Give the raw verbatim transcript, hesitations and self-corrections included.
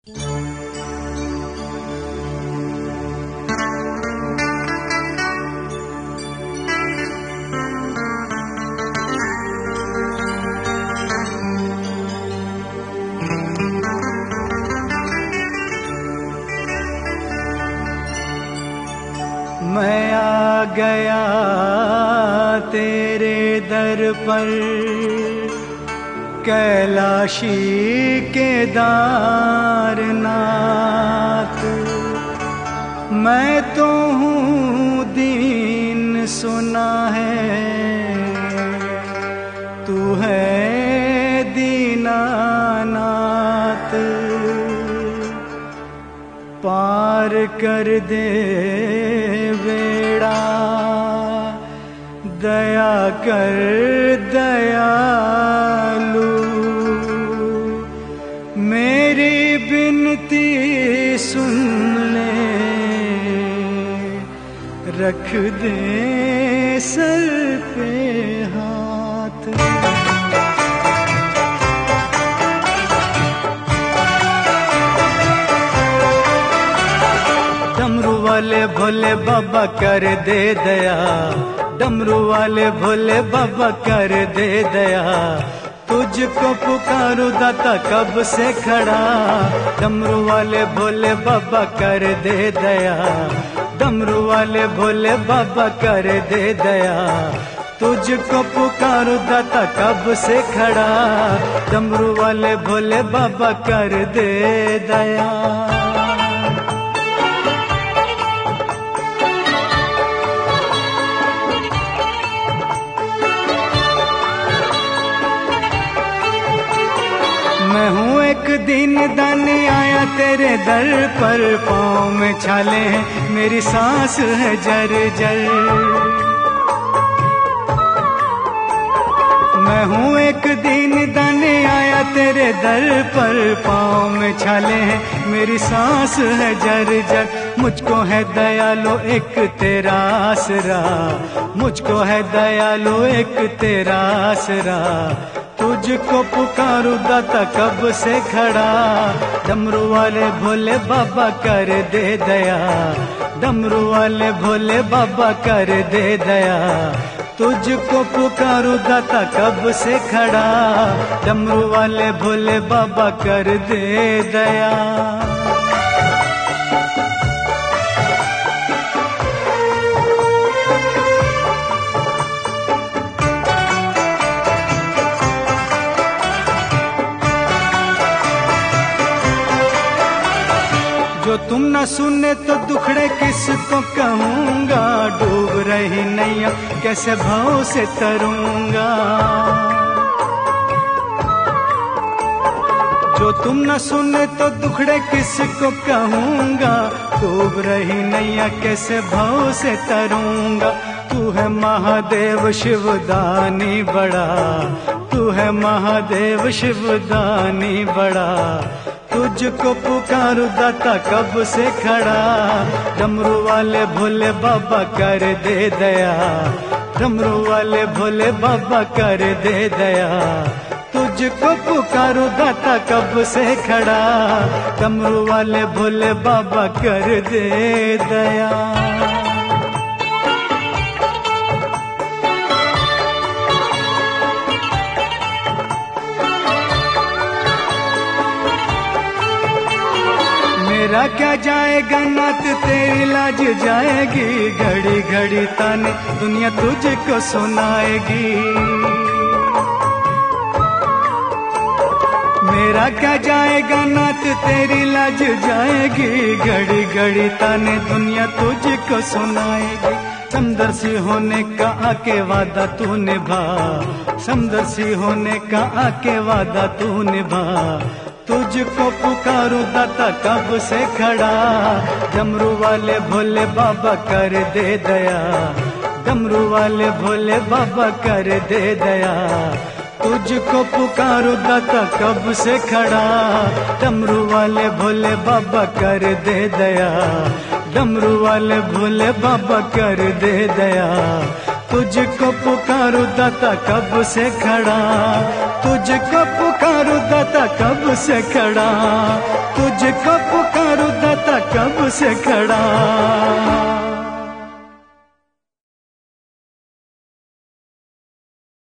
मैं आ गया तेरे दर पर, कैलाशी केदारनाथ। मैं तो हूँ दीन सुना है, तू है दीनानाथ। पार कर दे बेड़ा, दया कर दयालु। मेरी बिनती सुन ले, रख दे सर पे हाथ। डमरू वाले भोले बाबा कर दे दया, डमरू वाले भोले बाबा कर दे दया। तुझको पुकारू दाता कब से खड़ा, डमरू वाले भोले बाबा कर दे दया, डमरू वाले भोले बाबा कर दे दया। तुझको पुकारू दाता कब से खड़ा, डमरू वाले भोले बाबा कर दे दया। मैं हूँ एक दिन दानी आया तेरे दर पर, पाँव में छाले हैं मेरी सांस है जर जर। मैं हूँ एक दिन दानी आया तेरे दर पर, पाँव में छाले हैं मेरी सांस है जर जर। मुझको है दयालु एक तेरा आसरा, मुझको है दयालु एक तेरा आसरा। तुझको पुकारू दाता कब से खड़ा, डमरू वाले भोले बाबा कर दे दया, डमरू वाले भोले बाबा कर दे दया। तुझको पुकारू दाता कब से खड़ा, डमरू वाले भोले बाबा कर दे दया। जो तुम न सुने तो दुखड़े किसको कहूँगा, डूब रही नैया कैसे भाव से तरूंगा। जो तुम न सुने तो दुखड़े किसको कहूँगा, डूब रही नैया कैसे भाव से तरूंगा। तू है महादेव शिवदानी बड़ा, तू है महादेव शिवदानी बड़ा। तुझको पुकारू दाता कब से खड़ा, डमरू वाले भोले बाबा कर दे दया, डमरू वाले भोले बाबा कर दे दया। तुझको पुकारू दाता कब से खड़ा, डमरू वाले भोले बाबा कर दे दया। मेरा क्या जाएगा नाथ तेरी लाज जाएगी, घड़ी घड़ी ताने दुनिया तुझको सुनाएगी। मेरा क्या जाएगा नाथ तेरी लाज जाएगी, घड़ी घड़ी ताने दुनिया तुझको सुनाएगी। समदर्शी होने का आके वादा तू निभा, समदर्शी होने का आके वादा तू निभा। तुझको पुकारू दाता कब से खड़ा, डमरू वाले भोले बाबा कर दे दया, डमरू वाले भोले बाबा कर दे दया। तुझको पुकारू दाता कब से खड़ा, डमरू वाले भोले बाबा कर दे दया, डमरू वाले भोले बाबा कर दे दया। तुझको पुकारू दाता कब से खड़ा, तुझको पुकारू दाता कब से खड़ा, तुझको पुकारू दाता कब से खड़ा।